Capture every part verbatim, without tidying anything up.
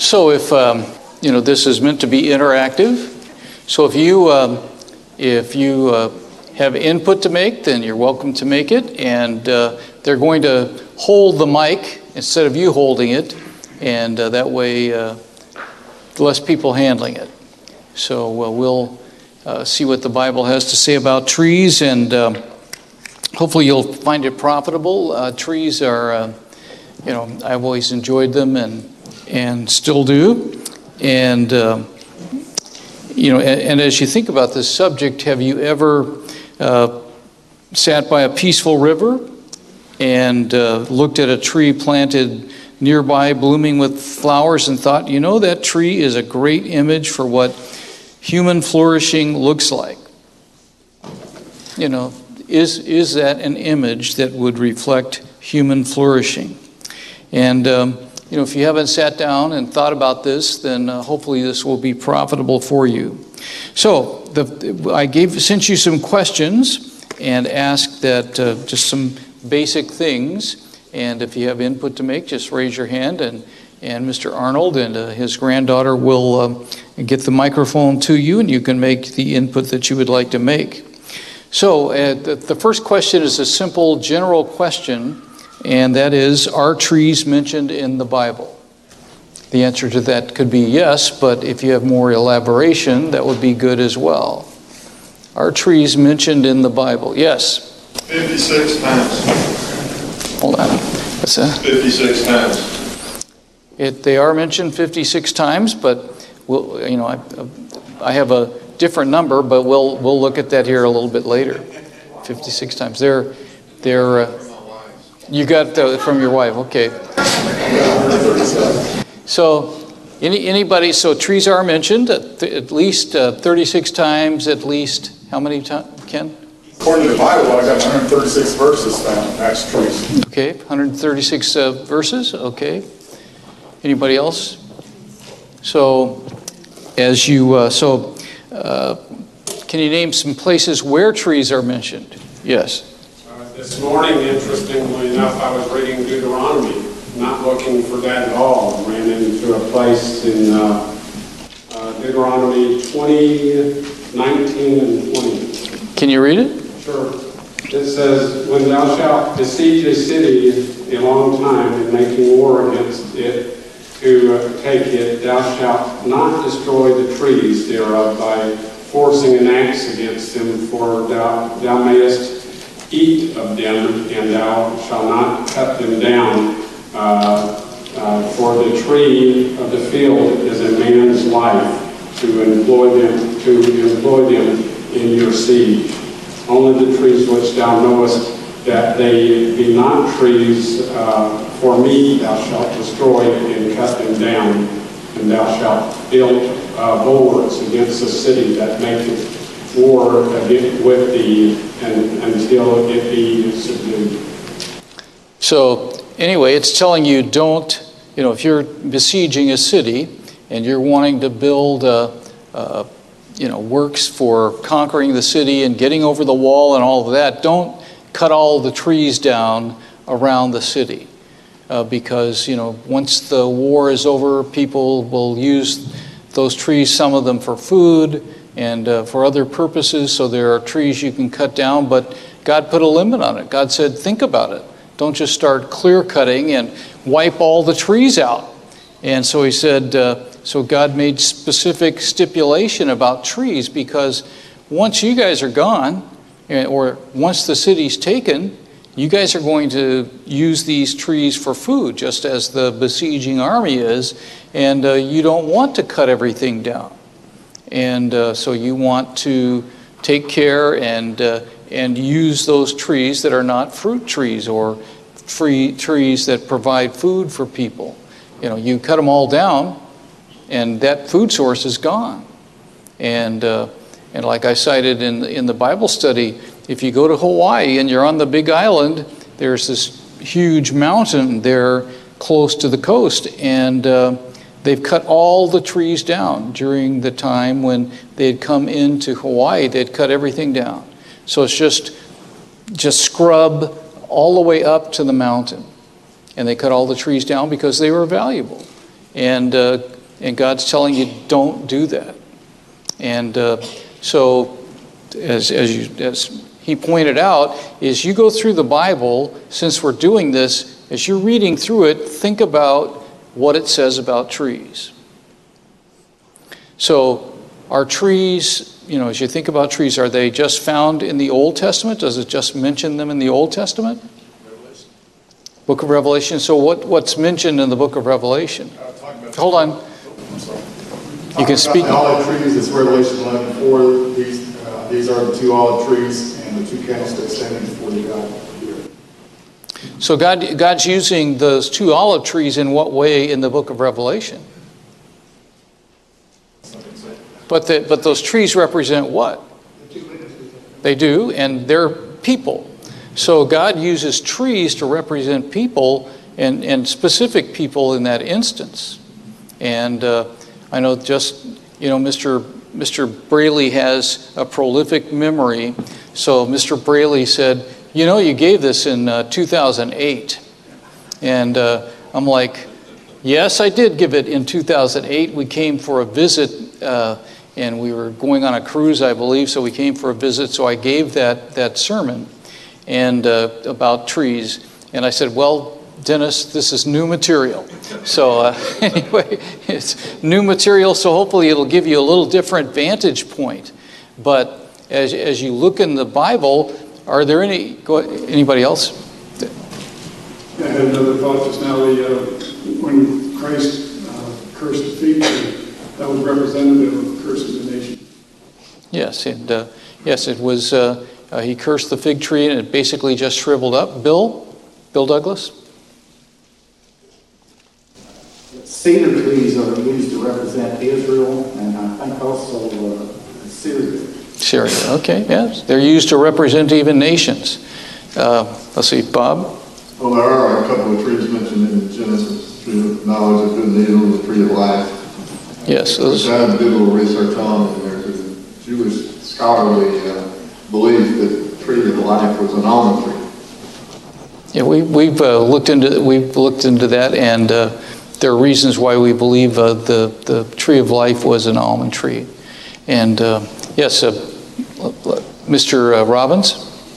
So if, um, you know, this is meant to be interactive. So if you, um, if you uh, have input to make, then you're welcome to make it. And uh, they're going to hold the mic instead of you holding it. And uh, that way, uh, less people handling it. So uh, we'll uh, see what the Bible has to say about trees. And um, hopefully you'll find it profitable. Uh, trees are, uh, you know, I've always enjoyed them and and still do. And, uh, you know, and, and as you think about this subject, have you ever uh, sat by a peaceful river and uh, looked at a tree planted nearby, blooming with flowers, and thought, you know, that tree is a great image for what human flourishing looks like? You know, is, is that an image that would reflect human flourishing? And, um, You know, if you haven't sat down and thought about this, then uh, hopefully this will be profitable for you. So the, I gave sent you some questions and asked that uh, just some basic things. And if you have input to make, just raise your hand, and and Mister Arnold and uh, his granddaughter will um, get the microphone to you, and you can make the input that you would like to make. So uh, the, the first question is a simple general question. And that is, are trees mentioned in the Bible? The answer to that could be yes, but if you have more elaboration, that would be good as well. Are trees mentioned in the Bible? Yes? fifty-six times. Hold on. What's that? fifty-six times. It, they are mentioned fifty-six times, but we'll, you know, I, I have a different number, but we'll we'll look at that here a little bit later. fifty-six times. They're, they're, uh, You got uh, from your wife, okay. So, any anybody? So trees are mentioned at, th- at least uh, thirty-six times. At least how many times, Ken? According to the Bible, I got one hundred thirty-six verses found. That's trees. Okay, one hundred thirty-six uh, verses. Okay. Anybody else? So, as you uh, so, uh, can you name some places where trees are mentioned? Yes. This morning, interestingly enough, I was reading Deuteronomy, not looking for that at all. Ran into a place in uh, uh, Deuteronomy twenty, nineteen, and twenty. Can you read it? Sure. It says, when thou shalt besiege a city a long time in making war against it to uh, take it, thou shalt not destroy the trees thereof by forcing an axe against them, for thou, thou mayest eat of them, and thou shalt not cut them down. Uh, uh, for the tree of the field is a man's life, to employ them, to employ them in your siege. Only the trees which thou knowest that they be not trees uh, for me, thou shalt destroy and cut them down, and thou shalt build uh, bulwarks against the city that maketh war with thee, and until it be subdued. So anyway, it's telling you don't, you know, if you're besieging a city and you're wanting to build, uh, uh, you know, works for conquering the city and getting over the wall and all of that, don't cut all the trees down around the city. Uh, because, you know, once the war is over, people will use those trees, some of them for food, and uh, for other purposes. So there are trees you can cut down, but God put a limit on it. God said, think about it. Don't just start clear cutting and wipe all the trees out. And so he said, uh, so God made specific stipulation about trees, because once you guys are gone, or once the city's taken, you guys are going to use these trees for food, just as the besieging army is, and uh, you don't want to cut everything down. And uh, so you want to take care and uh, and use those trees that are not fruit trees or free trees that provide food for people. You know, you cut them all down, and that food source is gone. And uh, and like I cited in the, in the Bible study, if you go to Hawaii and you're on the Big Island, there's this huge mountain there close to the coast, and uh, they've cut all the trees down during the time when they had come into Hawaii. They'd cut everything down. So it's just, just scrub all the way up to the mountain. And they cut all the trees down because they were valuable. And uh, and God's telling you don't do that. And uh, so, as as you as he pointed out, is you go through the Bible. Since we're doing this, as you're reading through it, think about what it says about trees. So, are trees, you know, as you think about trees, are they just found in the Old Testament? Does it just mention them in the Old Testament? Revelation. Book of Revelation. So, what what's mentioned in the Book of Revelation? Hold on. You can speak. The olive trees, it's Revelation eleven four. These, uh, these are the two olive trees and the two candlesticks standing before the God here. So God, God's using those two olive trees in what way in the book of Revelation? But the, but those trees represent what? They do, and they're people. So God uses trees to represent people, and, and specific people in that instance. And uh, I know just, you know, Mr. Mister Braley has a prolific memory. So Mister Braley said, you know, you gave this in uh, two thousand eight. And uh, I'm like, yes, I did give it in two thousand eight. We came for a visit, uh, and we were going on a cruise, I believe, so we came for a visit. So I gave that, that sermon and uh, about trees. And I said, well, Dennis, this is new material. So uh, anyway, it's new material, so hopefully it'll give you a little different vantage point. But as, as you look in the Bible, are there any, go, anybody else? I had another thought just now. The, uh, when Christ uh, cursed the fig tree, that was representative of cursing the nation. Yes, and uh, yes, it was, uh, uh, he cursed the fig tree and it basically just shriveled up. Bill? Bill Douglas? Cedar trees are used to represent Israel, and I think also uh, Syria. Syria, okay, yes. They're used to represent even nations. Uh, let's see, Bob? Well, there are a couple of trees mentioned in Genesis: tree of knowledge of good and evil, the tree of life. Yes. Those... Which I did a little research on, and there's a Jewish scholarly uh, belief that the tree of life was an almond tree. Yeah, we, we've uh, looked into we've looked into that, and uh, there are reasons why we believe uh, the the tree of life was an almond tree. And uh, yes, uh, Mister Uh, Robbins.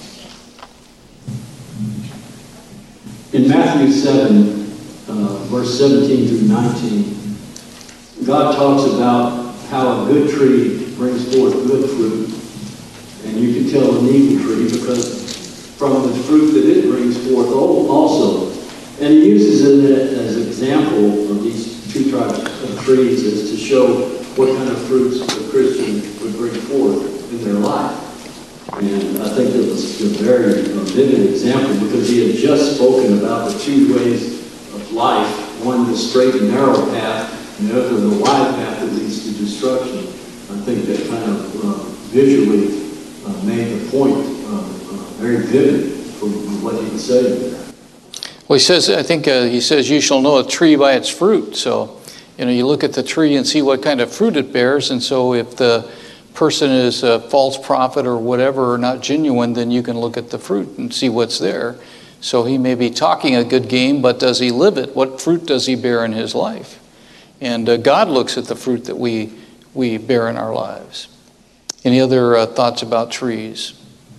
In Matthew seven, uh, verse seventeen through nineteen, God talks about how a good tree brings forth good fruit, and you can tell an evil tree because from the fruit that it brings forth also. And he uses it as an example of these two types of trees as to show what kind of fruits a Christian would bring forth in their life. And I think it was a very vivid example because he had just spoken about the two ways of life, one the straight and narrow path, and the other the wide path that leads to destruction. I think that kind of uh, visually uh, made the point uh, uh, very vivid from what he was saying there. Well, he says, I think uh, he says, you shall know a tree by its fruit. So, you know, you look at the tree and see what kind of fruit it bears. And so if the person is a false prophet or whatever, or not genuine, then you can look at the fruit and see what's there. So he may be talking a good game, but does he live it? What fruit does he bear in his life? And uh, God looks at the fruit that we, we bear in our lives. Any other uh, thoughts about trees?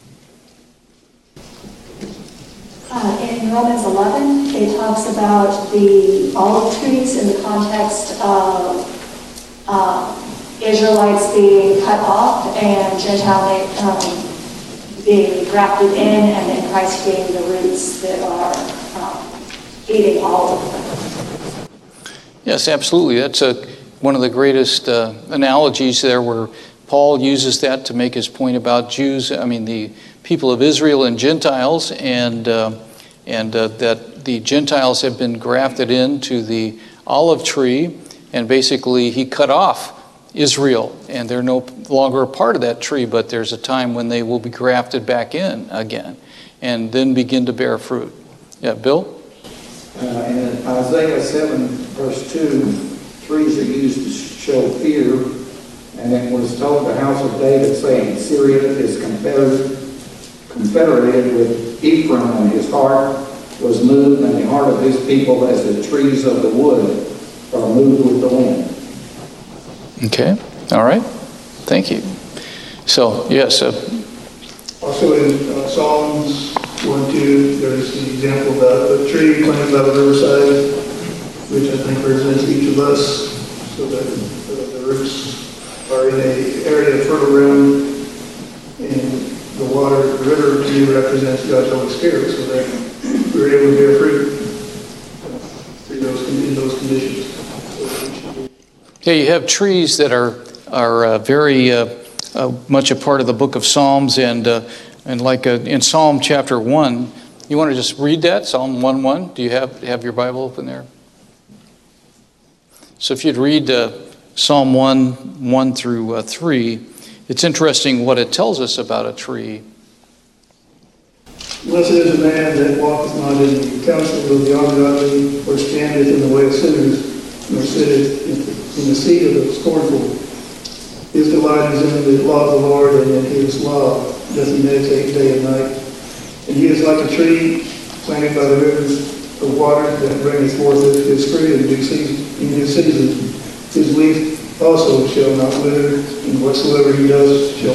Uh, in Romans eleven, it talks about the olive trees in the context of uh, Israelites being cut off and Gentile um, being grafted in, and then Christ being the roots that are um, eating all of them. Yes, absolutely. That's a, one of the greatest uh, analogies there where Paul uses that to make his point about Jews, I mean the people of Israel and Gentiles, and uh, and uh, that the Gentiles have been grafted into the olive tree, and basically he cut off Israel, and they're no longer a part of that tree, but there's a time when they will be grafted back in again, and then begin to bear fruit. Yeah, Bill? Uh, in Isaiah seven, verse two, trees are used to show fear, and it was told the house of David, saying, Syria is confederate, confederated with Ephraim, and his heart was moved, and the heart of his people as the trees of the wood are moved with the wind. Okay, all right. Thank you. So, yes. Uh, Also in uh, Psalms one, two, there's the example of a tree planted by the riverside, which I think represents each of us, so that uh, the roots are in an area of fertile ground, and the water, the river to me represents God's Holy Spirit, so that we're able to bear fruit through those, in those conditions. Yeah, you have trees that are, are uh, very uh, uh, much a part of the book of Psalms, and uh, and like uh, in Psalm chapter one, you want to just read that, Psalm one one? Do you have, have your Bible open there? So if you'd read uh, Psalm one, one through uh, three, it's interesting what it tells us about a tree. Blessed is the man that walketh not in the counsel of the ungodly, or standeth in the way of sinners, nor sitteth in the, in the seat of the scornful. His delight is in the law of the Lord, and in his law doth he meditate day and night. And he is like a tree planted by the rivers of water, that bringeth forth his fruit in due season. In his season, his leaf also shall not wither, and whatsoever he does shall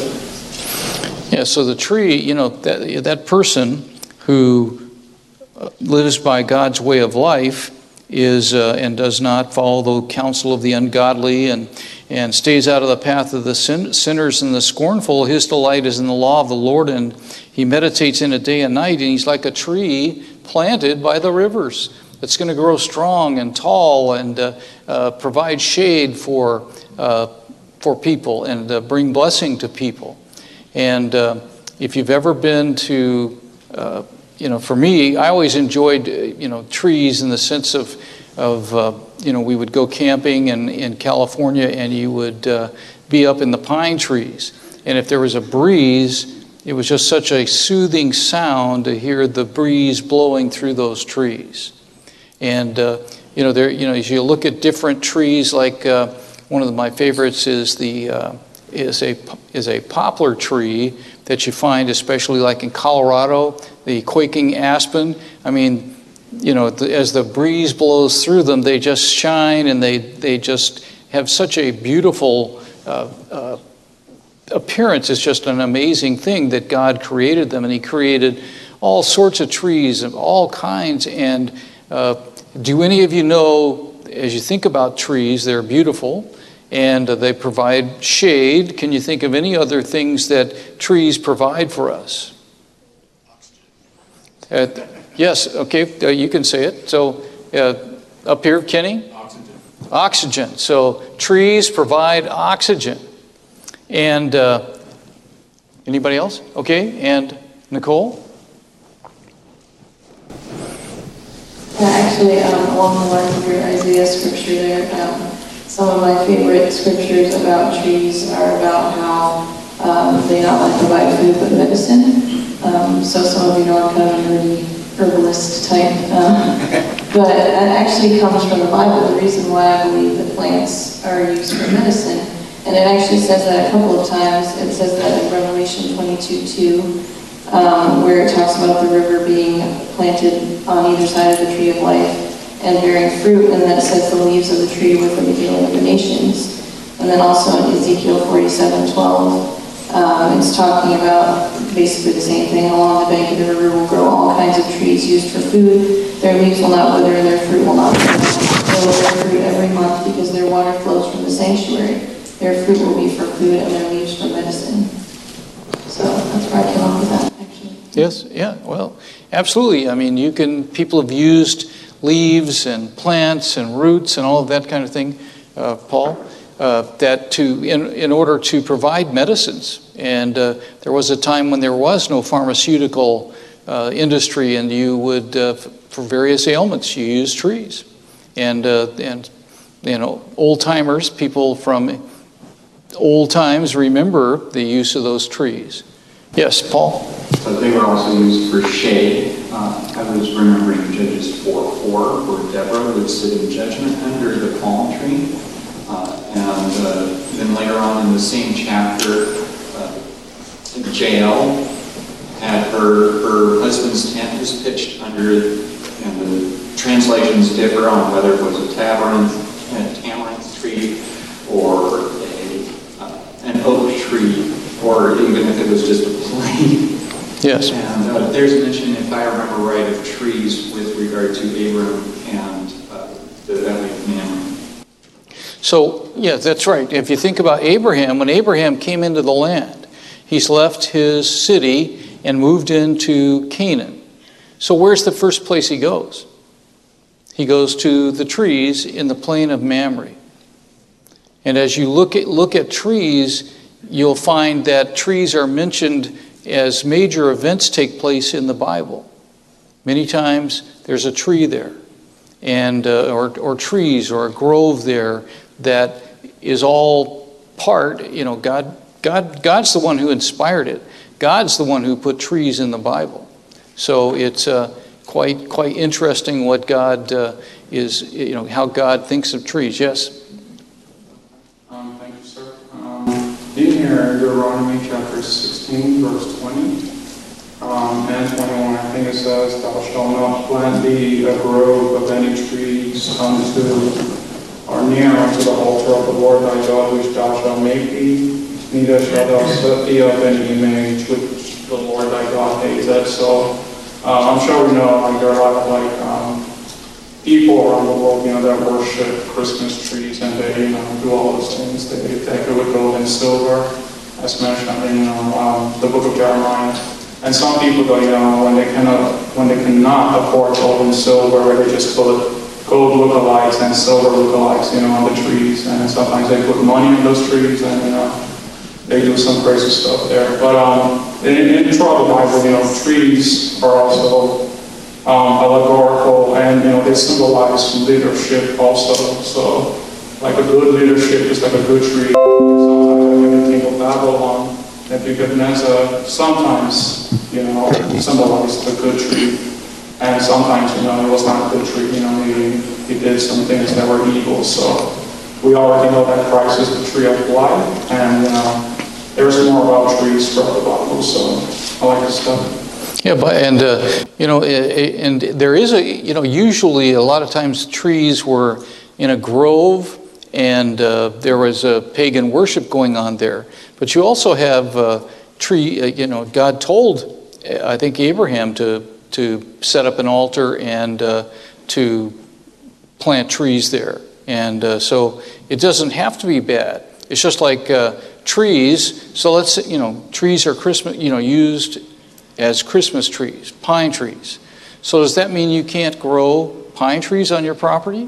prosper. Yeah, so the tree, you know, that, that person who lives by God's way of life is uh, and does not follow the counsel of the ungodly, and and stays out of the path of the sin, sinners and the scornful. His delight is in the law of the Lord, and he meditates in it day and night, and he's like a tree planted by the rivers that's going to grow strong and tall and uh, uh, provide shade for uh, for people and uh, bring blessing to people. And uh, if you've ever been to, uh, you know, for me, I always enjoyed, uh, you know, trees in the sense of, of uh, you know, we would go camping in, in California, and you would uh, be up in the pine trees. And if there was a breeze, it was just such a soothing sound to hear the breeze blowing through those trees. And, uh, you know, there, you know, as you look at different trees, like uh, one of my favorites is the uh, is a is a poplar tree that you find, especially like in Colorado, the quaking aspen. I mean, you know, as the breeze blows through them, they just shine, and they they just have such a beautiful uh, uh, appearance. It's just an amazing thing that God created them, and He created all sorts of trees of all kinds. And uh, do any of you know, as you think about trees, they're beautiful, and they provide shade. Can you think of any other things that trees provide for us? Uh, yes, okay, uh, you can say it. So uh, up here, Kenny? Oxygen. Oxygen. So trees provide oxygen. And uh, anybody else? Okay, and Nicole? Yeah, actually, um, along the lines of your Isaiah scripture there, um, some of my favorite scriptures about trees are about how um, they not only provide food but medicine. Um, so some of you know I'm kind of a nerdy herbalist type, um, but that actually comes from the Bible. The reason why I believe that plants are used for medicine, and it actually says that a couple of times. It says that in Revelation twenty-two two, um, where it talks about the river being planted on either side of the tree of life and bearing fruit, and then it says the leaves of the tree were for the healing of the nations. And then also in Ezekiel forty-seven twelve, um, it's talking about basically the same thing. Along the bank of the river will grow all kinds of trees used for food. Their leaves will not wither, and their fruit will not wither. They will bear fruit every month, because their water flows from the sanctuary. Their fruit will be for food, and their leaves for medicine. So that's where I came up with that, actually. Yes, yeah, well, absolutely. I mean, you can, people have used leaves and plants and roots and all of that kind of thing, uh, Paul, uh, that to in, in order to provide medicines. And uh, there was a time when there was no pharmaceutical uh, industry, and you would, uh, f- for various ailments, you use trees. And, uh, and you know, old-timers, people from old times remember the use of those trees. Yes, Paul? So they were also used for shade. Uh, I was remembering Judges four four, where Deborah would sit in judgment under the palm tree. Uh, and uh, then later on in the same chapter, uh, Jael had her, her husband's tent was pitched under, and the translations differ on whether it was a tamarind, a tamarind tree or or even if it was just a plain. Yes. And uh, there's a mention, if I remember right, of trees with regard to Abram and uh, the Valley of Mamre. So, yeah, that's right. If you think about Abraham, when Abraham came into the land, he's left his city and moved into Canaan. So where's the first place he goes? He goes to the trees in the plain of Mamre. And as you look at, look at trees, you'll find that trees are mentioned as major events take place in the Bible. Many times there's a tree there, and uh, or, or trees or a grove there that is all part, you know, God, God, God's the one who inspired it. God's the one who put trees in the Bible. So it's uh, quite quite interesting what God uh, is, you know, how God thinks of trees. Yes? Um, thank you, sir. Um, in here, Deuteronomy chapter sixteen, verse twenty, um, and twenty-one, I think it says, "Thou shalt not plant thee a grove of any trees unto or near unto the altar of the Lord thy God, which thou shalt make thee, neither shalt thou set thee up any image which the Lord thy God hateth." So uh, I'm sure we know, like, there are a lot of like um, people around the world, you know, that worship Christmas trees, and they, you know, do all those things. They decorate it with gold and silver, as mentioned in, you know, um, the book of Jeremiah. And some people, though, you know, when they cannot, when they cannot afford gold and silver, they just put gold lookalikes and silver lookalikes, you know, on the trees. And sometimes they put money in those trees, and, you know, they do some crazy stuff there. But um, in, in throughout the Bible, you know, trees are also um, allegorical, and, you know, they symbolize leadership also. So, like a good leadership is like a good tree. Sometimes when you think of Babylon, Nebuchadnezzar sometimes, you know, symbolized a good tree. And sometimes, you know, it was not a good tree. You know, he, he did some things that were evil. So we already know that Christ is the tree of life. And, you know, there's more about trees throughout the Bible. So I like this stuff. Yeah, but, and, uh, you know, and there is a, you know, usually a lot of times trees were in a grove, and uh, there was a pagan worship going on there. But you also have uh, tree, uh, you know, God told, I think, Abraham to, to set up an altar and uh, to plant trees there. And uh, so it doesn't have to be bad. It's just like uh, trees. So let's say, you know, trees are Christmas, you know, used as Christmas trees, pine trees. So does that mean you can't grow pine trees on your property?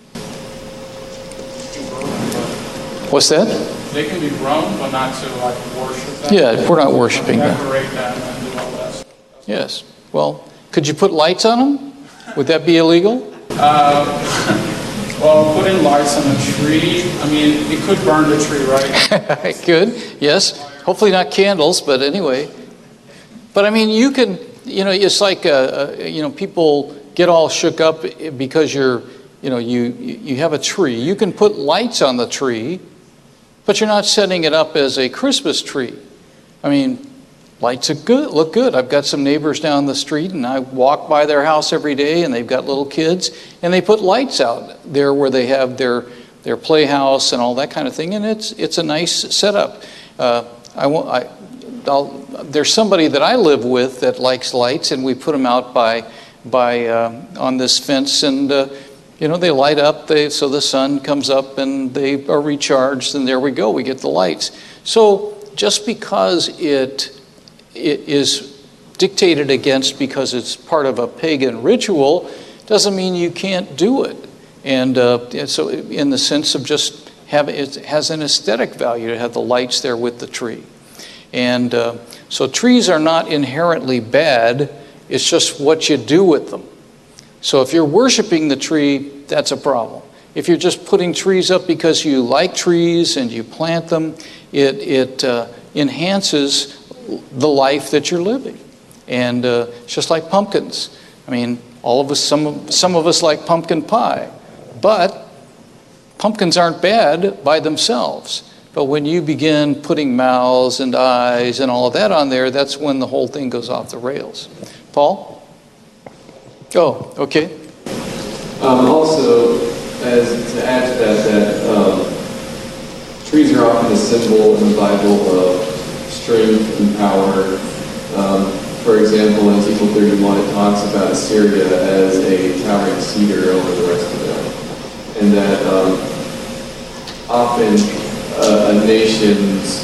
What's that? They can be grown, but not to like worship them. Yeah, we're not worshiping them. Decorate them and do all that stuff. Yes. Well, could you put lights on them? Would that be illegal? Uh, well, putting lights on a tree, I mean, it could burn the tree, right? It could, yes. Hopefully not candles, but anyway. But I mean, you can, you know, it's like, uh, uh, you know, people get all shook up because you're, you know, you, you have a tree. You can put lights on the tree, but you're not setting it up as a Christmas tree. I mean, lights are good, look good. I've got some neighbors down the street, and I walk by their house every day, and they've got little kids, and they put lights out there where they have their their playhouse and all that kind of thing, and it's it's a nice setup. Uh, I won't. I, I'll, there's somebody that I live with that likes lights, and we put them out by by uh, on this fence, and uh, you know, they light up. They so the sun comes up, and they are recharged, and there we go. We get the lights. So just because it it is dictated against because it's part of a pagan ritual doesn't mean you can't do it. And uh, so in the sense of just have it has an aesthetic value to have the lights there with the tree. And uh, so trees are not inherently bad. It's just what you do with them. So if you're worshiping the tree, that's a problem. If you're just putting trees up because you like trees and you plant them, it, it uh, enhances the life that you're living. And uh, it's just like pumpkins. I mean, all of us, some of, some of us like pumpkin pie, but pumpkins aren't bad by themselves. But when you begin putting mouths and eyes and all of that on there, that's when the whole thing goes off the rails. Paul? Oh, okay. Um, also, as to add to that, that um, trees are often a symbol in the Bible of strength and power. Um, for example, in Ezekiel thirty-one, it talks about Assyria as a towering cedar over the rest of them. And that um, often uh, a nation's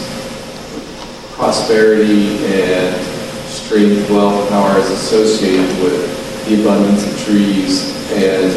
prosperity and strength, wealth, power is associated with the abundance of trees, and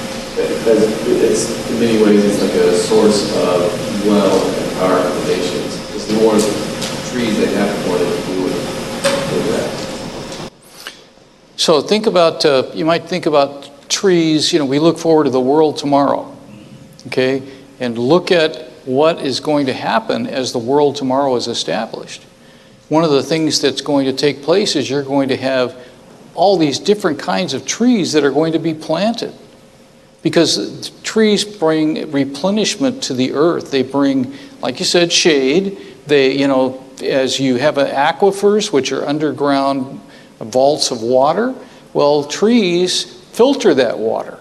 it's in many ways it's like a source of wealth and power for the nations. Because the more trees they have, the more they can do with, with that. So think about, uh, you might think about trees, you know, we look forward to the world tomorrow, okay? And look at what is going to happen as the world tomorrow is established. One of the things that's going to take place is you're going to have all these different kinds of trees that are going to be planted. Because trees bring replenishment to the earth. They bring, like you said, shade. They, you know, as you have aquifers, which are underground vaults of water, well, trees filter that water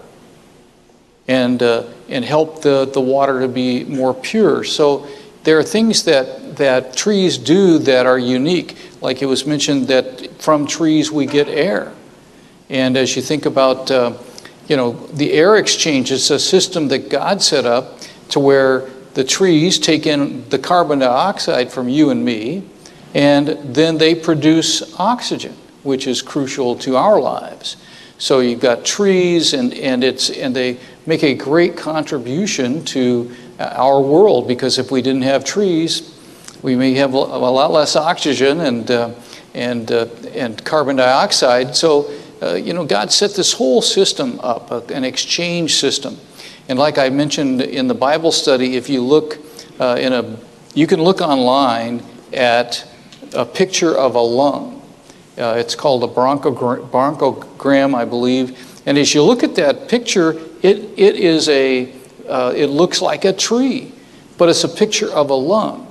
and uh, and help the, the water to be more pure. So there are things that, that trees do that are unique. Like it was mentioned that from trees we get air. And as you think about, uh, you know, the air exchange, it's a system that God set up to where the trees take in the carbon dioxide from you and me, and then they produce oxygen, which is crucial to our lives. So you've got trees, and, and, it's, and they make a great contribution to our world, because if we didn't have trees, we may have a lot less oxygen and, uh, and, uh, and carbon dioxide. So, uh, you know, God set this whole system up, uh, an exchange system. And like I mentioned in the Bible study, if you look uh, in a, you can look online at a picture of a lung. Uh, it's called a bronchogram, bronchogram, I believe. And as you look at that picture, it it is a, uh, it looks like a tree, but it's a picture of a lung.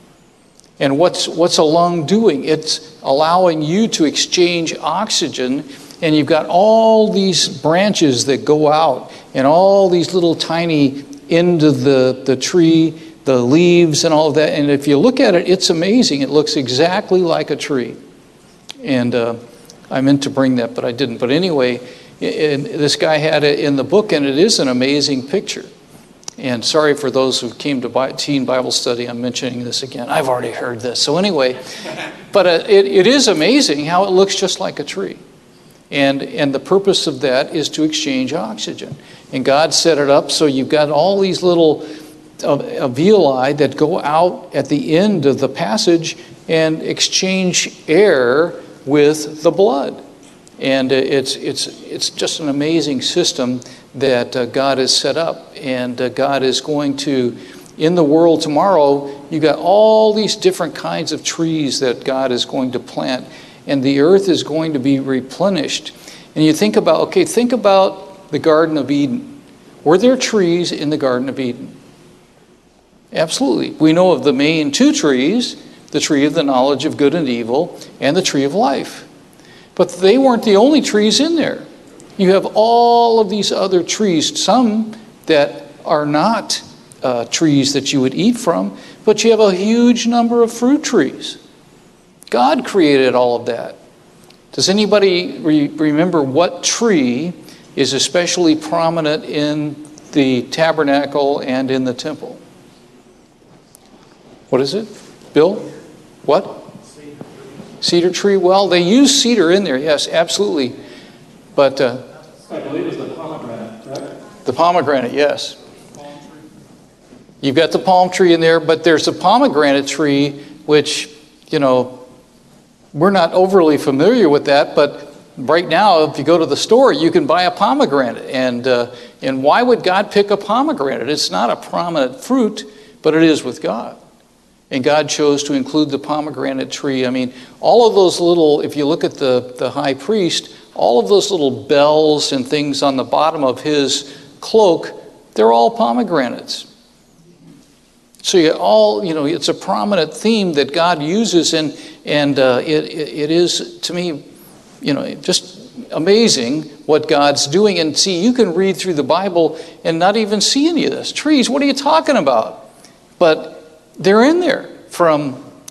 And what's what's a lung doing? It's allowing you to exchange oxygen, and you've got all these branches that go out, and all these little tiny end of the, the tree, the leaves and all of that. And if you look at it, it's amazing. It looks exactly like a tree. And uh, I meant to bring that, but I didn't. But anyway, it, it, this guy had it in the book, and it is an amazing picture. And sorry for those who came to Bi- teen Bible study, I'm mentioning this again. I've already heard this. So anyway, but uh, it, it is amazing how it looks just like a tree. And, and the purpose of that is to exchange oxygen. And God set it up so you've got all these little uh, alveoli that go out at the end of the passage and exchange air with the blood. And it's it's it's just an amazing system that uh, God has set up. And uh, God is going to, in the world tomorrow, you got all these different kinds of trees that God is going to plant. And the earth is going to be replenished. And you think about, okay, think about the Garden of Eden. Were there trees in the Garden of Eden? Absolutely. We know of the main two trees, the tree of the knowledge of good and evil, and the tree of life. But they weren't the only trees in there. You have all of these other trees, some that are not uh, trees that you would eat from, but you have a huge number of fruit trees. God created all of that. Does anybody re- remember what tree is especially prominent in the tabernacle and in the temple? What is it? Bill? What? Cedar tree. Well, they use cedar in there, yes, absolutely. But uh, I believe it's the pomegranate, right? The pomegranate, yes. You've got the palm tree in there, but there's a pomegranate tree, which, you know, we're not overly familiar with that, but right now, if you go to the store, you can buy a pomegranate. And uh, and why would God pick a pomegranate? It's not a prominent fruit, but it is with God. And God chose to include the pomegranate tree. I mean, all of those little, if you look at the, the high priest, all of those little bells and things on the bottom of his cloak, they're all pomegranates. So you all, you know, it's a prominent theme that God uses, and and uh, it, it it is, to me, you know, just amazing what God's doing. And see, you can read through the Bible and not even see any of this. Trees, what are you talking about? But they're in there, from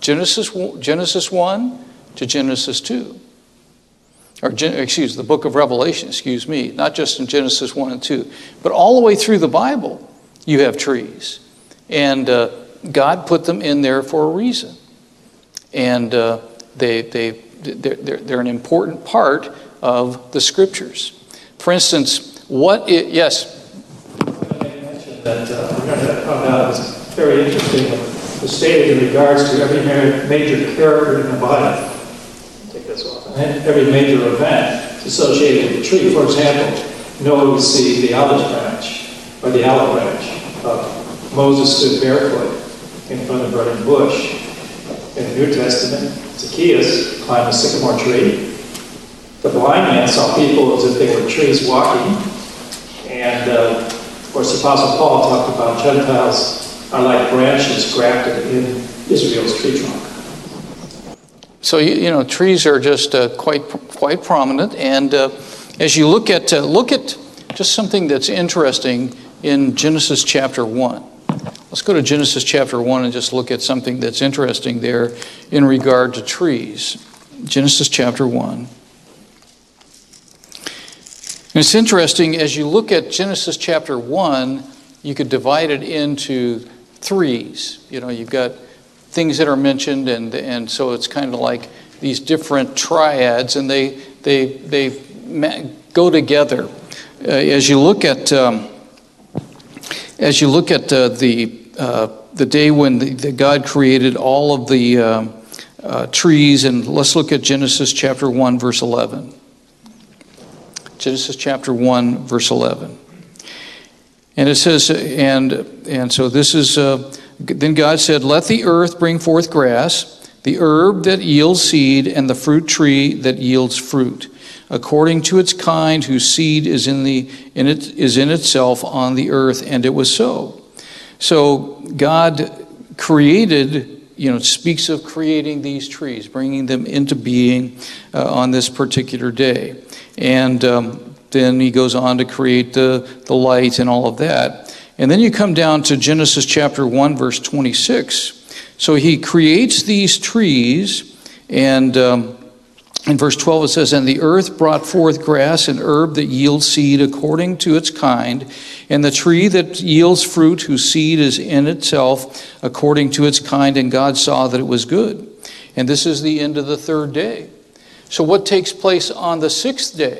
Genesis, Genesis one to Genesis two. Or, excuse, the book of Revelation, excuse me, not just in Genesis one and two, but all the way through the Bible, you have trees. And uh, God put them in there for a reason. And uh, they, they, they're, they're, they're an important part of the Scriptures. For instance, what it, yes? I mentioned that uh, we're going to come out, it's very interesting, the stated in regards to every major character in the Bible. Take this off. Every major event associated with the tree. For example, Noah would see the olive branch, or the olive branch. Uh, Moses stood barefoot in front of a burning bush. In the New Testament, Zacchaeus climbed a sycamore tree. The blind man saw people as if they were trees walking. And, uh, of course, the Apostle Paul talked about Gentiles are like branches grafted in Israel's tree trunk. So, you know, trees are just uh, quite quite prominent. And uh, as you look at, uh, look at just something that's interesting in Genesis chapter one. Let's go to Genesis chapter one and just look at something that's interesting there in regard to trees. Genesis chapter one. And it's interesting, as you look at Genesis chapter one, you could divide it into threes. You know, you've got things that are mentioned, and and so it's kind of like these different triads, and they they they go together. Uh, as you look at um, as you look at uh, the uh, the day when the, the God created all of the uh, uh, trees, and let's look at Genesis chapter one, verse eleven. Genesis chapter one, verse eleven. And it says, and and so this is. Uh, Then God said, "Let the earth bring forth grass, the herb that yields seed, and the fruit tree that yields fruit, according to its kind, whose seed is in the in it is in itself on the earth." And it was so. So God created, you know, it speaks of creating these trees, bringing them into being uh, on this particular day, and um, then He goes on to create the the light and all of that. And then you come down to Genesis chapter one, verse twenty-six. So He creates these trees, and um, in verse twelve it says, "And the earth brought forth grass and herb that yields seed according to its kind, and the tree that yields fruit, whose seed is in itself according to its kind. And God saw that it was good." And this is the end of the third day. So what takes place on the sixth day?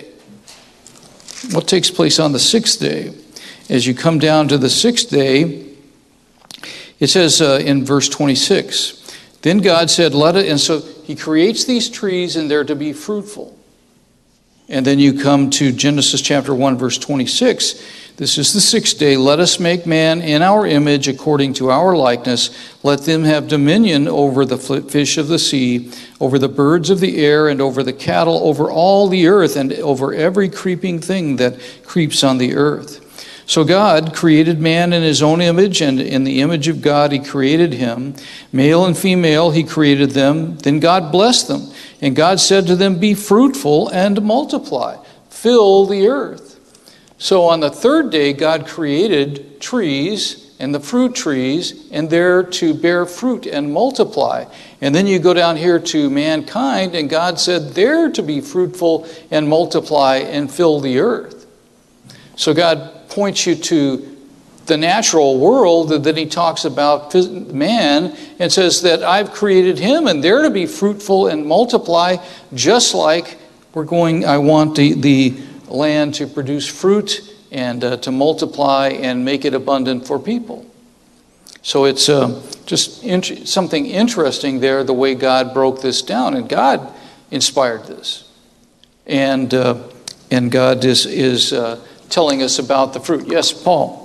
What takes place on the sixth day? As you come down to the sixth day, it says uh, in verse twenty-six, "Then God said, let it," and so He creates these trees and they're to be fruitful. And then you come to Genesis chapter one, verse twenty-six. This is the sixth day. "Let us make man in our image according to our likeness. Let them have dominion over the fish of the sea, over the birds of the air, and over the cattle, over all the earth, and over every creeping thing that creeps on the earth." So God created man in His own image, and in the image of God He created him. Male and female He created them. Then God blessed them. And God said to them, "Be fruitful and multiply. Fill the earth." So on the third day, God created trees and the fruit trees, and they're to bear fruit and multiply. And then you go down here to mankind, and God said they're to be fruitful and multiply and fill the earth. So God points you to the natural world, and then He talks about man and says that I've created him and they're to be fruitful and multiply, just like we're going, I want the, the land to produce fruit and uh, to multiply and make it abundant for people. So it's uh, just int- something interesting there, the way God broke this down, and God inspired this. And uh, and God is, is uh, telling us about the fruit. Yes, Paul.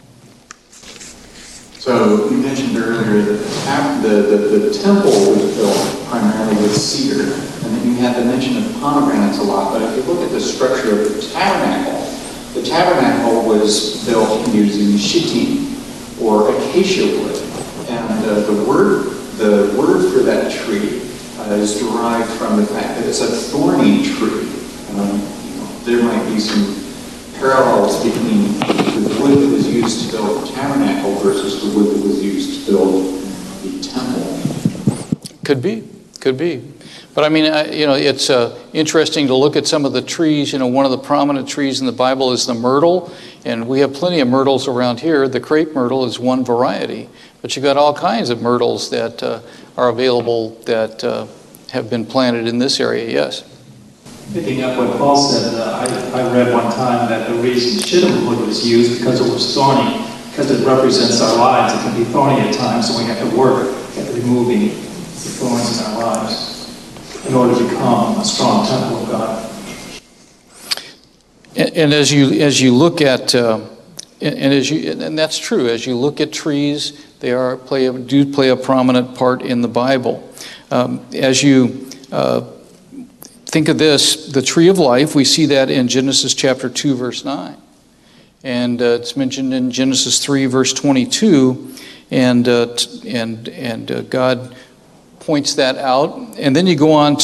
So you mentioned earlier that the, the, the temple was built primarily with cedar, and then you had the mention of pomegranates a lot, but if you look at the structure of the tabernacle, the tabernacle was built using shittim, or acacia wood, and uh, the word the word for that tree uh, is derived from the fact that it's a thorny tree. Um, you know, there might be some parallels between the wood that was used to build the tabernacle versus the wood that was used to build the temple. Could be, could be. But I mean, I, you know, it's uh, interesting to look at some of the trees. You know, one of the prominent trees in the Bible is the myrtle, and we have plenty of myrtles around here. The crepe myrtle is one variety, but you've got all kinds of myrtles that uh, are available that uh, have been planted in this area, yes. Picking up what Paul said, uh, I, I read one time that the reason shittim wood was used because it was thorny, because it represents our lives. It can be thorny at times, so we have to work at removing the thorns in our lives in order to become a strong temple of God. And, and as you as you look at, uh, and, and as you and that's true, as you look at trees, they are play a, do play a prominent part in the Bible. Um, as you uh, think of this, the tree of life, we see that in Genesis chapter two, verse nine. And uh, it's mentioned in Genesis three, verse twenty-two. And, uh, and, and uh, God points that out. And then you go on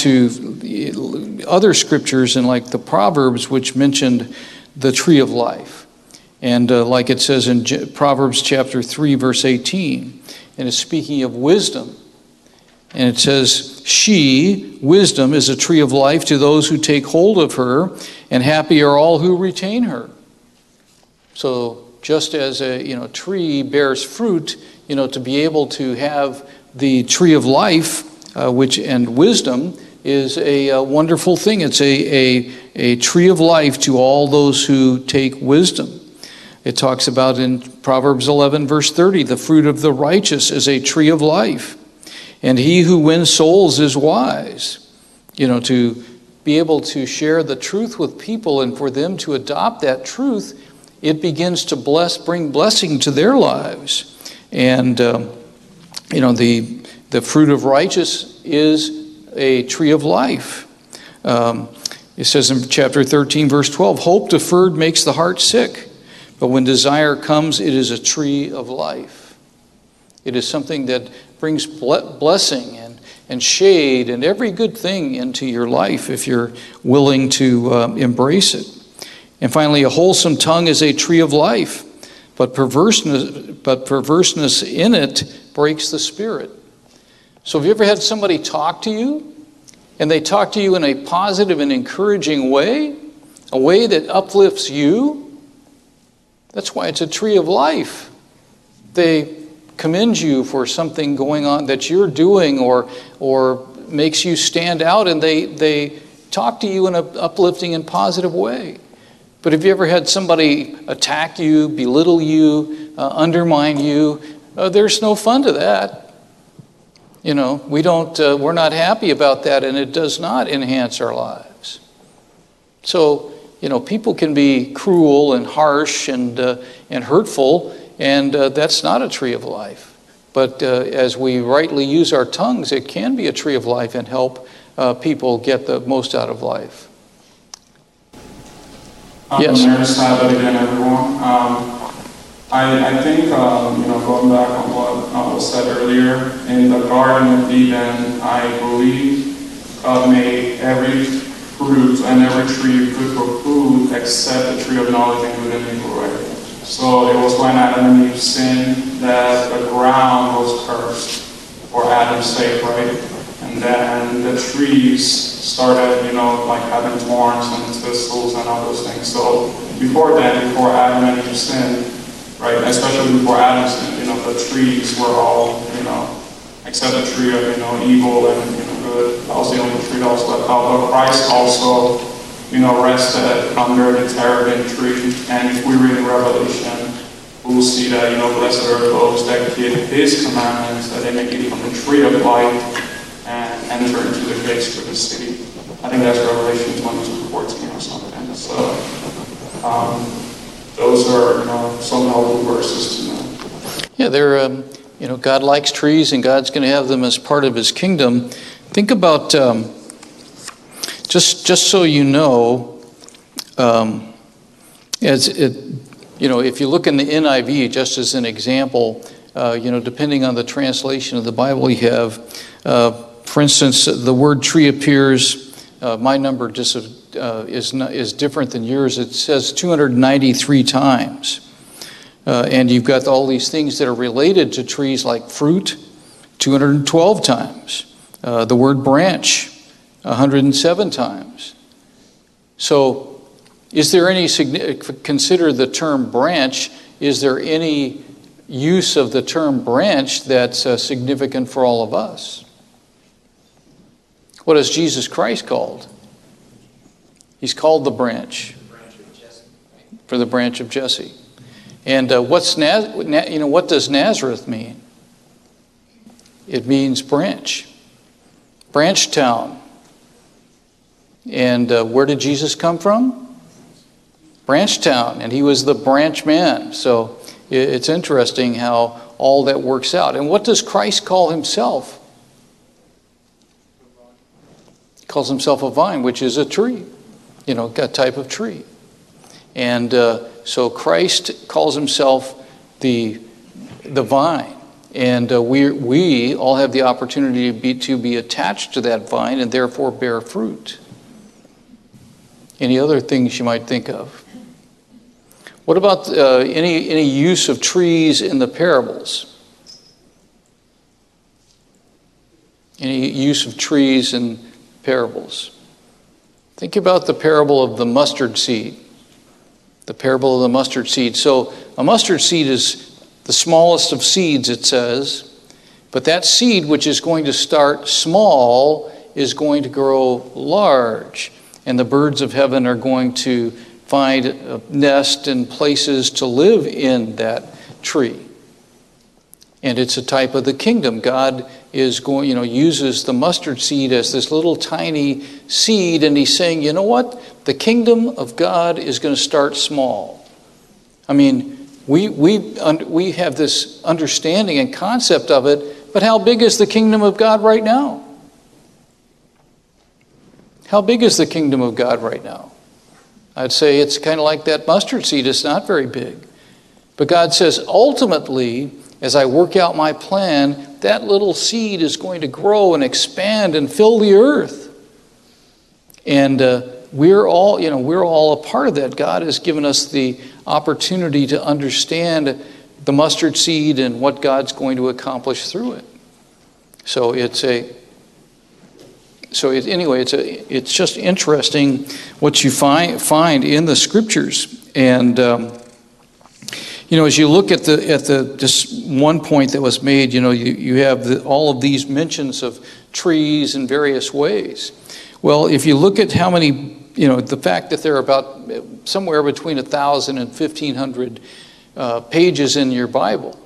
to other scriptures in like the Proverbs, which mentioned the tree of life. And uh, like it says in J- Proverbs chapter three, verse eighteen. And it's speaking of wisdom. And it says, she, wisdom, is a tree of life to those who take hold of her, and happy are all who retain her. So just as a you know tree bears fruit, you know, to be able to have the tree of life, uh, which and wisdom is a, a wonderful thing. It's a, a, a tree of life to all those who take wisdom. It talks about in Proverbs eleven, verse thirty, the fruit of the righteous is a tree of life. And he who wins souls is wise. You know, to be able to share the truth with people and for them to adopt that truth, it begins to bless, bring blessing to their lives. And, um, you know, the, the fruit of righteous is a tree of life. Um, it says in chapter thirteen, verse twelve, hope deferred makes the heart sick, but when desire comes, it is a tree of life. It is something that brings blessing and, and shade and every good thing into your life if you're willing to uh, embrace it. And finally, a wholesome tongue is a tree of life, but perverseness, but perverseness in it breaks the spirit. So have you ever had somebody talk to you, and they talk to you in a positive and encouraging way, a way that uplifts you? That's why it's a tree of life. They commend you for something going on that you're doing or or makes you stand out, and they, they talk to you in an uplifting and positive way. But have you ever had somebody attack you, belittle you, uh, undermine you? Uh, there's no fun to that. You know, we don't, uh, we're not happy about that, and it does not enhance our lives. So, you know, people can be cruel and harsh and uh, and hurtful, and uh, that's not a tree of life. But uh, as we rightly use our tongues, it can be a tree of life and help uh, people get the most out of life. Um, Yes. There's Sabbath again, everyone. Um, I, I think, um, you know, going back on what uh, was said earlier, in the Garden of Eden, I believe God made every fruit and every tree good for food except the tree of knowledge and good and evil, right? So it was when Adam and Eve sinned that the ground was cursed for Adam's sake, right? And then the trees started, you know, like having thorns and thistles and all those things. So before that, before Adam and Eve sinned, right, especially before Adam sinned, you know, the trees were all, you know, except the tree of, you know, evil and, you know, good. That was the only tree that was left out. But Christ also, you know, rested under the terebinth tree. And if we read in Revelation, we'll see that, you know, blessed are those that keep his commandments, that they may eat from the tree of life and enter into the gates of the city. I think that's Revelation twenty-two fourteen or something. So um, those are, you know, some helpful verses to know. Yeah, they're, um, you know, God likes trees, and God's going to have them as part of his kingdom. Think about, um, just just so you know, um, as it, you know, if you look in the N I V, just as an example, uh, you know, depending on the translation of the Bible you have, uh, for instance, the word tree appears, uh, my number just uh, is not, is different than yours. It says two hundred ninety-three times. Uh, and you've got all these things that are related to trees like fruit, two hundred twelve times. Uh, the word branch, one hundred seven times. So, is there any, consider the term branch, is there any use of the term branch that's uh, significant for all of us? What is Jesus Christ called? He's called the branch. The branch of Jesse. For the branch of Jesse. And uh, what's Naz- you know, what does Nazareth mean? It means branch. Branch town. And uh, where did Jesus come from? Branch town. And he was the branch man. So it's interesting how all that works out. And what does Christ call himself? He calls himself a vine, which is a tree. You know, a type of tree. And uh, so Christ calls himself the, the vine. And uh, we, we all have the opportunity to be, to be attached to that vine and therefore bear fruit. Any other things you might think of? What about uh, any, any use of trees in the parables? Any use of trees in parables? Think about the parable of the mustard seed. The parable of the mustard seed. So a mustard seed is the smallest of seeds, it says. But that seed, which is going to start small, is going to grow large. And the birds of heaven are going to find a nest and places to live in that tree. And it's a type of the kingdom. God is going, you know, uses the mustard seed as this little tiny seed, and he's saying, you know what? The kingdom of God is going to start small. I mean, we we we have this understanding and concept of it, but how big is the kingdom of God right now? How big is the kingdom of God right now? I'd say it's kind of like that mustard seed. It's not very big. But God says, ultimately, as I work out my plan, that little seed is going to grow and expand and fill the earth. And uh, we're all, you know, we're all a part of that. God has given us the opportunity to understand the mustard seed and what God's going to accomplish through it. So it's a, so it, anyway, it's a, it's just interesting what you find find in the scriptures. And um, you know, as you look at the at the just one point that was made, you know, you, you have the, all of these mentions of trees in various ways. Well, if you look at how many, you know, the fact that there are about somewhere between a thousand and fifteen hundred uh, pages in your Bible.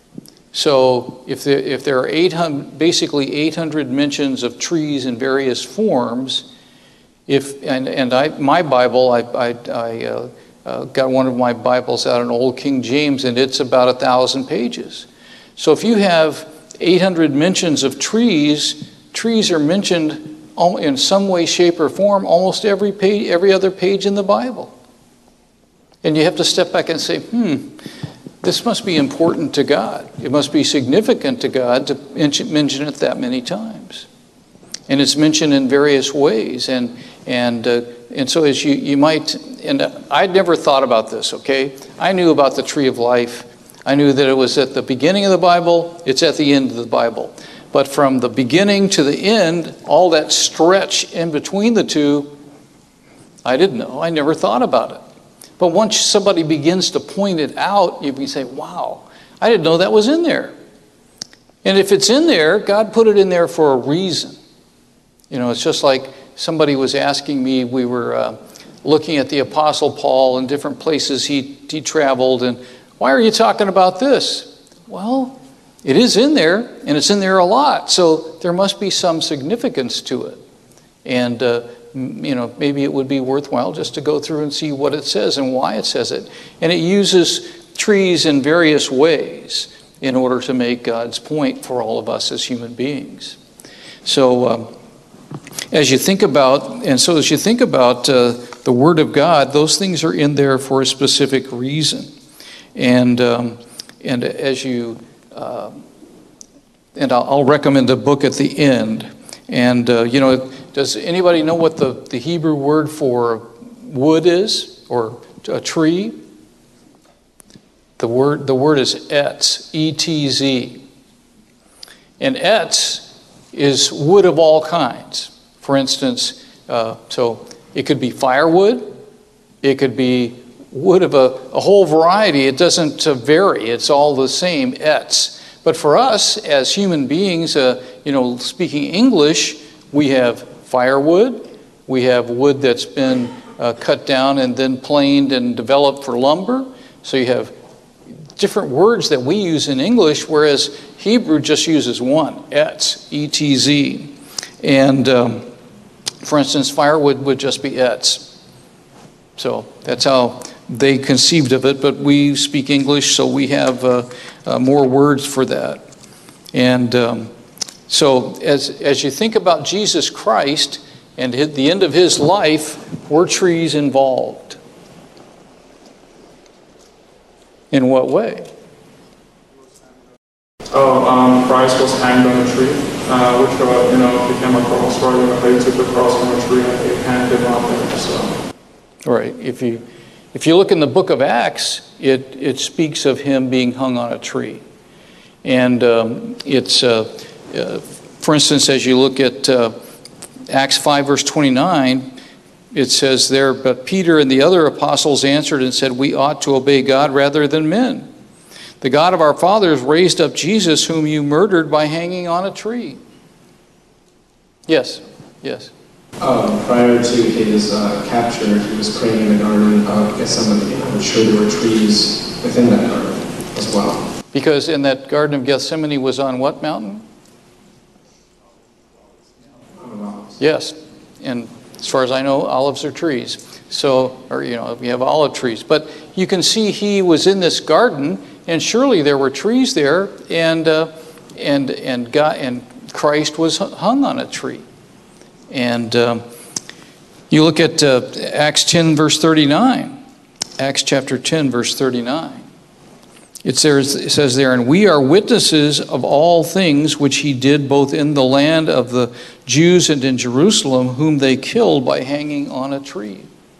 So if there if there are eight hundred, basically eight hundred mentions of trees in various forms, if and and I my Bible I I. I uh, Uh, got one of my Bibles out in Old King James, and it's about a thousand pages. So if you have eight hundred mentions of trees, trees are mentioned in some way, shape, or form almost every page, every other page in the Bible. And you have to step back and say, hmm, this must be important to God. It must be significant to God to mention it that many times. And it's mentioned in various ways. And and uh, and so as you, you might, and I'd never thought about this, okay? I knew about the tree of life. I knew that it was at the beginning of the Bible, it's at the end of the Bible. But from the beginning to the end, all that stretch in between the two, I didn't know. I never thought about it. But once somebody begins to point it out, you can say, wow, I didn't know that was in there. And if it's in there, God put it in there for a reason. You know, it's just like somebody was asking me, we were uh, looking at the Apostle Paul and different places he, he traveled, and why are you talking about this? Well, it is in there, and it's in there a lot, so there must be some significance to it. And, uh, you know, maybe it would be worthwhile just to go through and see what it says and why it says it. And it uses trees in various ways in order to make God's point for all of us as human beings. So, um, As you think about, and so as you think about uh, the Word of God, those things are in there for a specific reason. And um, and as you, uh, and I'll, I'll recommend a book at the end. And, uh, you know, does anybody know what the, the Hebrew word for wood is, or a tree? The word, the word is etz, E T Z. And etz is wood of all kinds. For instance, uh, so it could be firewood, it could be wood of a, a whole variety. It doesn't uh, vary. It's all the same, etz. But for us, as human beings, uh, you know, speaking English, we have firewood, we have wood that's been uh, cut down and then planed and developed for lumber. So you have different words that we use in English, whereas Hebrew just uses one, etz, E T Z. And um, for instance, firewood would just be etz. So that's how they conceived of it, but we speak English, so we have uh, uh, more words for that. And um, so as, as you think about Jesus Christ and at the end of his life, were trees involved? In what way? Oh, um, Christ was hanged on a tree, uh, which, uh, you know, became a cross, right? You know, they took the cross from a tree and they hanged him up there, so. All right, if you, if you look in the book of Acts, it, it speaks of him being hung on a tree. And um, it's, uh, uh, for instance, as you look at uh, Acts five, verse twenty-nine, it says there, but Peter and the other apostles answered and said, we ought to obey God rather than men. The God of our fathers raised up Jesus, whom you murdered by hanging on a tree. Yes, yes. Um, prior to his uh, capture, he was praying in the Garden of Gethsemane. I'm sure there were trees within that garden as well. Because in that Garden of Gethsemane was on what mountain? Yes, and as far as I know, olives are trees. So, or you know, we have olive trees. But you can see he was in this garden, and surely there were trees there, and uh, and and God and Christ was hung on a tree. And um, you look at uh, Acts ten, verse thirty-nine. Acts chapter ten, verse thirty-nine. It says, it says there, and we are witnesses of all things which he did both in the land of the Jews and in Jerusalem, whom they killed by hanging on a tree.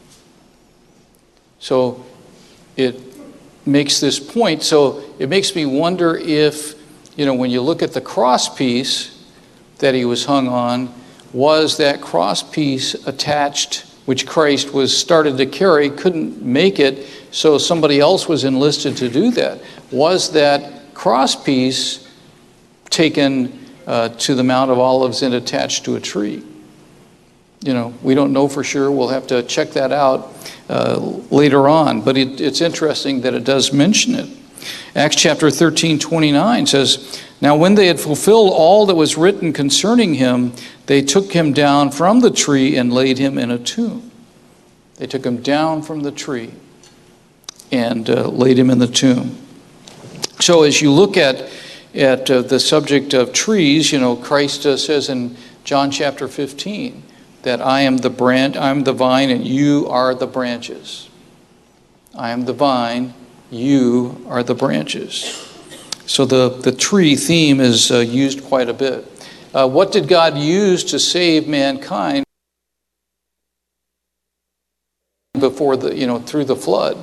So it makes this point. So it makes me wonder if, you know, when you look at the cross piece that he was hung on, was that cross piece attached, which Christ was started to carry, couldn't make it, so somebody else was enlisted to do that. Was that cross piece taken uh, to the Mount of Olives and attached to a tree? You know, we don't know for sure. We'll have to check that out uh, later on. But it, it's interesting that it does mention it. Acts chapter thirteen, twenty-nine says, now when they had fulfilled all that was written concerning him, they took him down from the tree and laid him in a tomb. They took him down from the tree and uh, laid him in the tomb. So as you look at, at uh, the subject of trees, you know, Christ uh, says in John chapter fifteen that I am the branch, I am the vine and you are the branches. I am the vine, you are the branches. So the, the tree theme is uh, used quite a bit. Uh, what did God use to save mankind before the, you know, through the flood?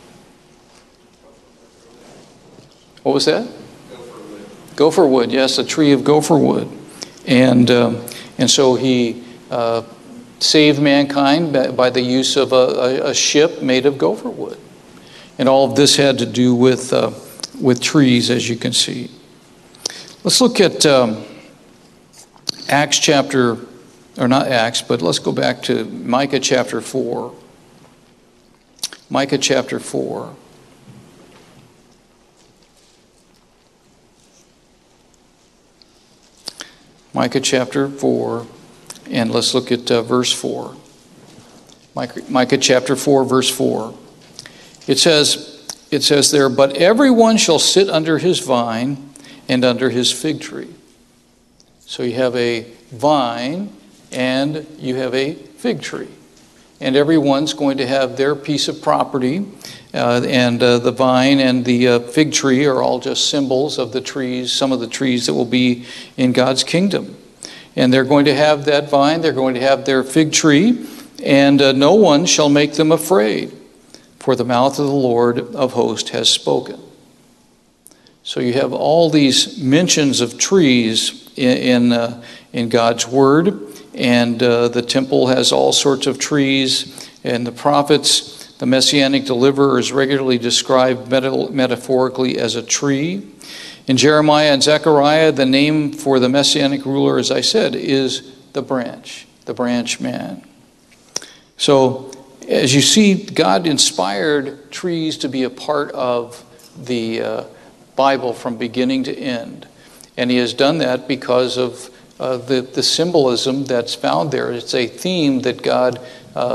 What was that? Gopher wood. Gopher wood, yes, a tree of gopher wood. And, um, and so he uh, saved mankind by, by the use of a, a, a ship made of gopher wood. And all of this had to do with, uh, with trees, as you can see. Let's look at um, Acts chapter, or not Acts, but let's go back to Micah chapter four. Micah chapter four. Micah chapter four, and let's look at uh, verse four. Micah, Micah chapter four, verse four. It says, it says there, but everyone shall sit under his vine and under his fig tree. So you have a vine and you have a fig tree. And everyone's going to have their piece of property. Uh, and uh, the vine and the uh, fig tree are all just symbols of the trees, some of the trees that will be in God's kingdom. And they're going to have that vine, they're going to have their fig tree, and uh, no one shall make them afraid, for the mouth of the Lord of hosts has spoken. So you have all these mentions of trees in in, uh, in God's Word, and uh, the temple has all sorts of trees, and the prophets, the Messianic deliverer is regularly described meta- metaphorically as a tree. In Jeremiah and Zechariah, the name for the Messianic ruler, as I said, is the branch, the branch man. So, as you see, God inspired trees to be a part of the uh, Bible from beginning to end. And he has done that because of uh, the, the symbolism that's found there. It's a theme that God uh,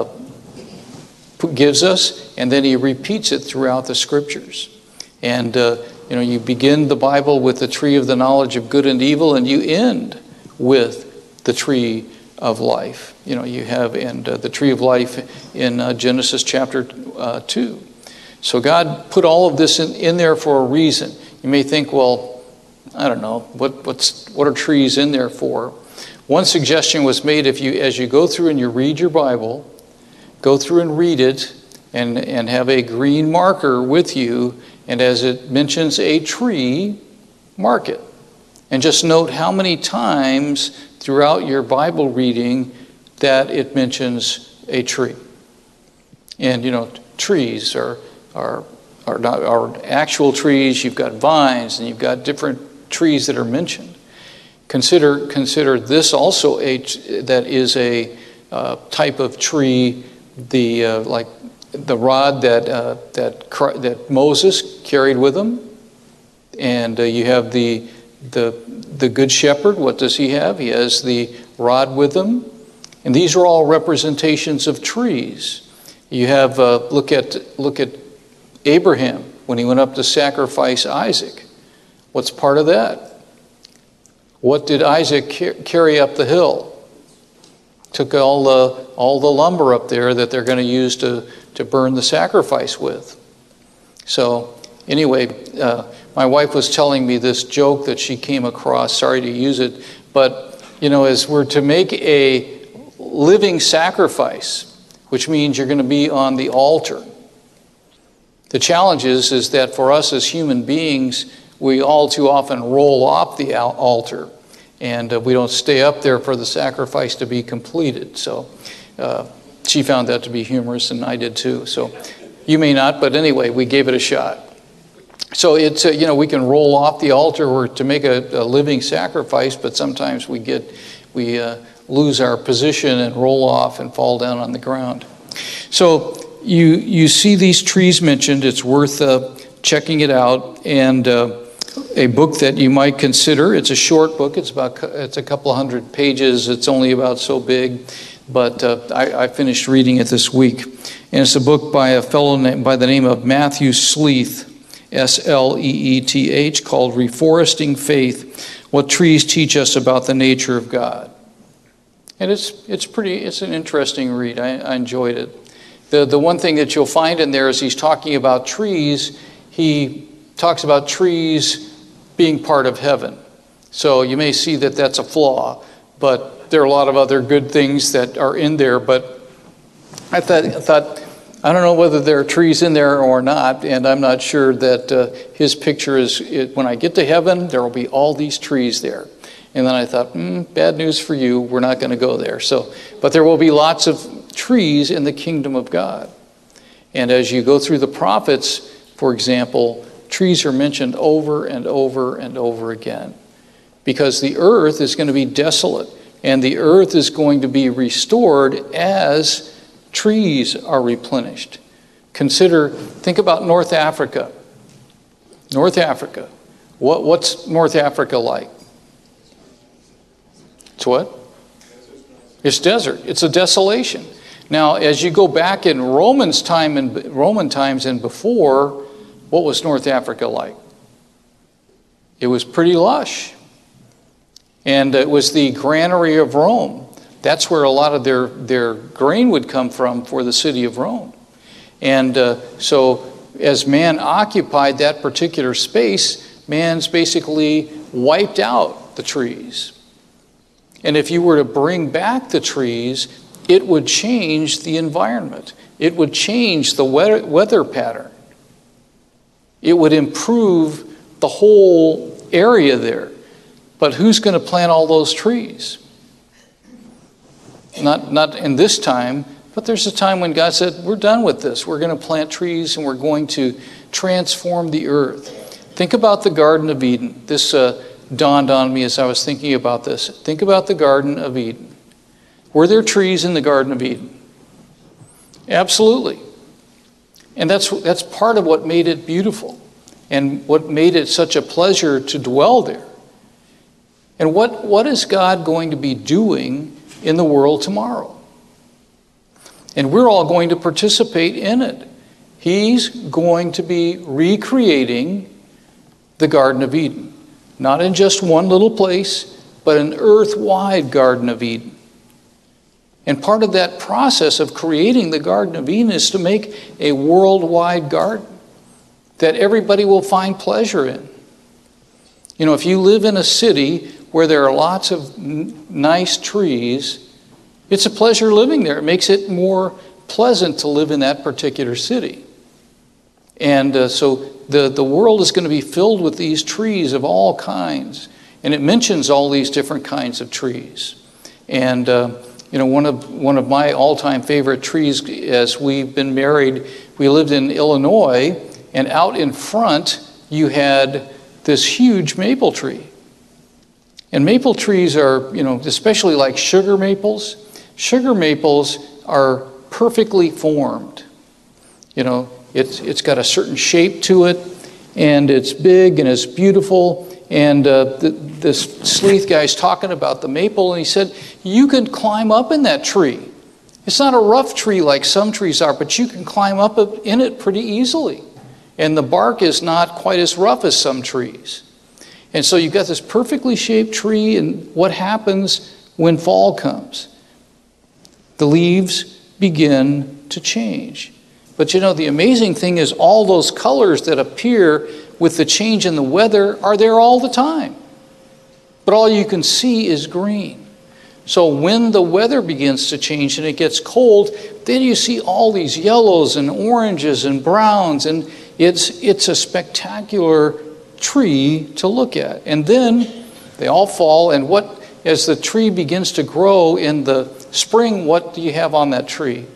gives us, and then he repeats it throughout the scriptures. And uh, you know, you begin the Bible with the tree of the knowledge of good and evil, and you end with the tree of life. You know, you have and uh, the tree of life in uh, Genesis chapter uh, two. So God put all of this in, in there for a reason. You may think, well, I don't know, what what's what are trees in there for? One suggestion was made: if you, as you go through and you read your Bible, go through and read it, and and have a green marker with you. And as it mentions a tree, mark it. And just note how many times throughout your Bible reading that it mentions a tree. And, you know, trees are, are, are, not, are actual trees. You've got vines, and you've got different trees that are mentioned. Consider, consider this also a, that is a uh, type of tree, the uh, like, the rod that uh, that that Moses carried with him, and uh, you have the the the good shepherd. What does he have? He has the rod with him, and these are all representations of trees. You have uh, look at look at Abraham when he went up to sacrifice Isaac. What's part of that? What did Isaac carry up the hill? Took all the all the lumber up there that they're going to use to to burn the sacrifice with. So anyway, uh, my wife was telling me this joke that she came across. Sorry to use it, but you know, as we're to make a living sacrifice, which means you're going to be on the altar. The challenge is, is that for us as human beings, we all too often roll off the altar, and uh, we don't stay up there for the sacrifice to be completed. So uh, she found that to be humorous, and I did too. So you may not, but anyway, we gave it a shot. So it's, uh, you know, we can roll off the altar or to make a, a living sacrifice, but sometimes we get, we uh, lose our position and roll off and fall down on the ground. So you you see these trees mentioned. It's worth uh, checking it out, and uh, a book that you might consider. It's a short book. It's about it's a couple of hundred pages. It's only about so big. But uh, I, I finished reading it this week. And it's a book by a fellow named, by the name of Matthew Sleeth, S L E E T H, called Reforesting Faith, What Trees Teach Us About the Nature of God. And it's it's pretty, it's an interesting read. I, I enjoyed it. The, the one thing that you'll find in there is he's talking about trees. He talks about trees being part of heaven. So you may see that that's a flaw, but there are a lot of other good things that are in there, but I thought, I thought, I don't know whether there are trees in there or not, and I'm not sure that uh, his picture is, it, when I get to heaven, there will be all these trees there. And then I thought, hmm, bad news for you, we're not going to go there. So, but there will be lots of trees in the kingdom of God. And as you go through the prophets, for example, trees are mentioned over and over and over again, because the earth is going to be desolate. And the earth is going to be restored as trees are replenished. Consider, think about North Africa. North Africa. What, what's North Africa like? It's what? It's desert. It's a desolation. Now, as you go back in Romans time and Roman times and before, what was North Africa like? It was pretty lush. And it was the granary of Rome. That's where a lot of their, their grain would come from for the city of Rome. And uh, so as man occupied that particular space, man's basically wiped out the trees. And if you were to bring back the trees, it would change the environment. It would change the weather, weather pattern. It would improve the whole area there. But who's going to plant all those trees? Not, not in this time, but there's a time when God said, we're done with this. We're going to plant trees and we're going to transform the earth. Think about the Garden of Eden. This uh, dawned on me as I was thinking about this. Think about the Garden of Eden. Were there trees in the Garden of Eden? Absolutely. And that's, that's part of what made it beautiful and what made it such a pleasure to dwell there. And what, what is God going to be doing in the world tomorrow? And we're all going to participate in it. He's going to be recreating the Garden of Eden. Not in just one little place, but an earth-wide Garden of Eden. And part of that process of creating the Garden of Eden is to make a worldwide garden that everybody will find pleasure in. You know, if you live in a city where there are lots of n- nice trees, it's a pleasure living there. It makes it more pleasant to live in that particular city. And uh, so the, the world is going to be filled with these trees of all kinds. And it mentions all these different kinds of trees. And, uh, you know, one of, one of my all-time favorite trees, as we've been married, we lived in Illinois, and out in front you had this huge maple tree. And maple trees are, you know, especially like sugar maples. Sugar maples are perfectly formed. You know, it's it's got a certain shape to it, and it's big and it's beautiful. And uh, the, this Sleeth guy's talking about the maple, and he said, you can climb up in that tree. It's not a rough tree like some trees are, but you can climb up in it pretty easily. And the bark is not quite as rough as some trees. And so you've got this perfectly shaped tree, and what happens when fall comes? The leaves begin to change. But you know, the amazing thing is all those colors that appear with the change in the weather are there all the time. But all you can see is green. So when the weather begins to change and it gets cold, then you see all these yellows and oranges and browns, and it's, it's a spectacular tree to look at. And then they all fall, and what, as the tree begins to grow in the spring, what do you have on that tree?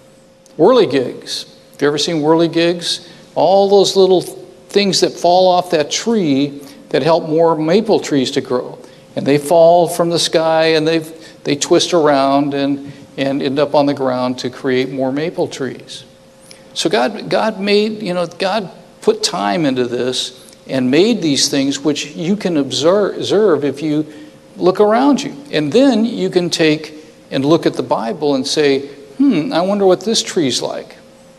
Whirligigs. Have you ever seen whirligigs? All those little things that fall off that tree that help more maple trees to grow. And they fall from the sky, and they they twist around and, and end up on the ground to create more maple trees. So God, God made, you know, God put time into this and made these things which you can observe, observe if you look around you. And then you can take and look at the Bible and say, hmm, I wonder what this tree's like.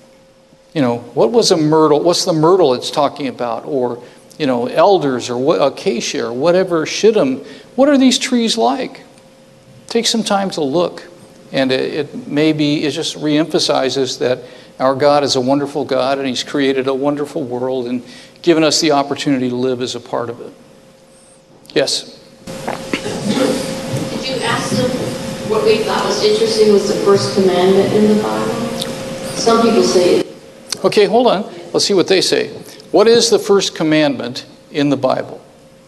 You know, what was a myrtle? What's the myrtle it's talking about? Or, you know, elders or what, acacia or whatever, shittim. What are these trees like? Take some time to look. And it, it maybe, it just reemphasizes that our God is a wonderful God, and He's created a wonderful world and given us the opportunity to live as a part of it. Yes? Did you ask them what we thought was interesting was the first commandment in the Bible? Some people say it. Okay, hold on. Let's see what they say. What is the first commandment in the Bible?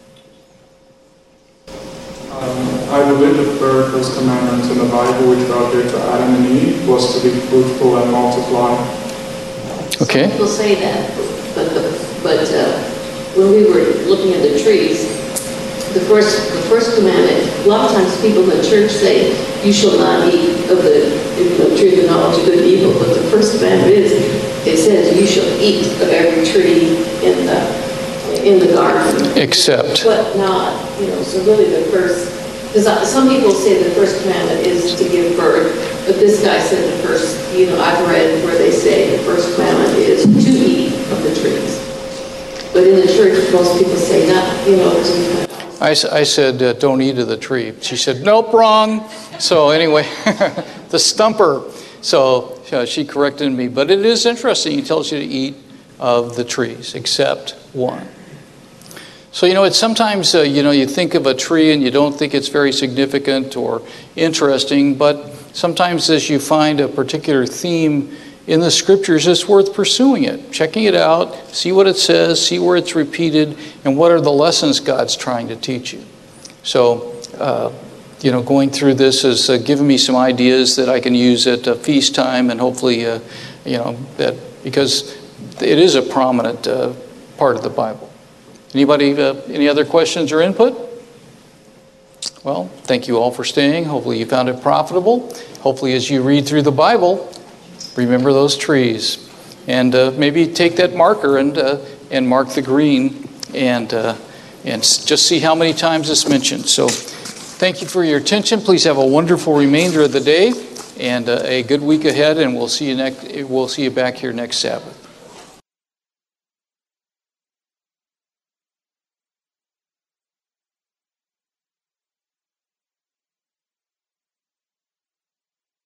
Um, I believe the third first commandment in the Bible, which God gave to Adam and Eve, was to be fruitful and multiply. Okay. Some people say that, but but uh, when we were looking at the trees, the first the first commandment. A lot of times, people in the church say, "You shall not eat of the you know, tree of the knowledge of good and evil." But the first commandment is, it says, "You shall eat of every tree in the in the garden." Except. But not, you know. So really, the first. Because some people say the first commandment is to give birth, but this guy said the first, you know, I've read where they say the first commandment is to eat of the trees. But in the church, most people say not, you know, to... I, I said, uh, don't eat of the tree. She said, nope, wrong. So anyway, the stumper. So uh, she corrected me. But it is interesting. He tells you to eat of the trees, except one. So, you know, it's sometimes, uh, you know, you think of a tree and you don't think it's very significant or interesting, but sometimes as you find a particular theme in the scriptures, it's worth pursuing it, checking it out, see what it says, see where it's repeated, and what are the lessons God's trying to teach you. So, uh, you know, going through this has uh, given me some ideas that I can use at uh, feast time, and hopefully, uh, you know, that because it is a prominent uh, part of the Bible. Anybody, uh, any other questions or input? Well, thank you all for staying. Hopefully you found it profitable. Hopefully as you read through the Bible, remember those trees. And uh, maybe take that marker and uh, and mark the green and, uh, and just see how many times it's mentioned. So thank you for your attention. Please have a wonderful remainder of the day and uh, a good week ahead, and we'll see you next, we'll see you back here next Sabbath.